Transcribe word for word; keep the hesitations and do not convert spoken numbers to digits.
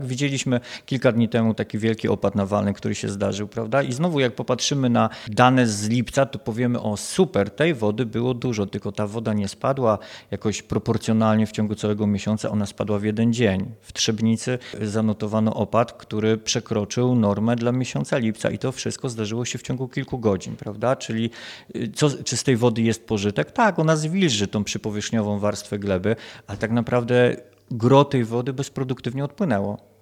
Widzieliśmy kilka dni temu taki wielki opad nawalny, który się zdarzył, prawda? I znowu jak popatrzymy na dane z lipca, to powiemy, o super, tej wody było dużo, tylko ta woda nie spadła jakoś proporcjonalnie w ciągu całego miesiąca, ona spadła w jeden dzień. W Trzebnicy zanotowano opad, który przekroczył normę dla miesiąca lipca i to wszystko zdarzyło się w ciągu kilku godzin, prawda? Czyli co, czy z tej wody jest pożytek? Tak, ona zwilży tą przypowierzchniową warstwę gleby, ale tak naprawdę gro tej wody bezproduktywnie odpłynęło.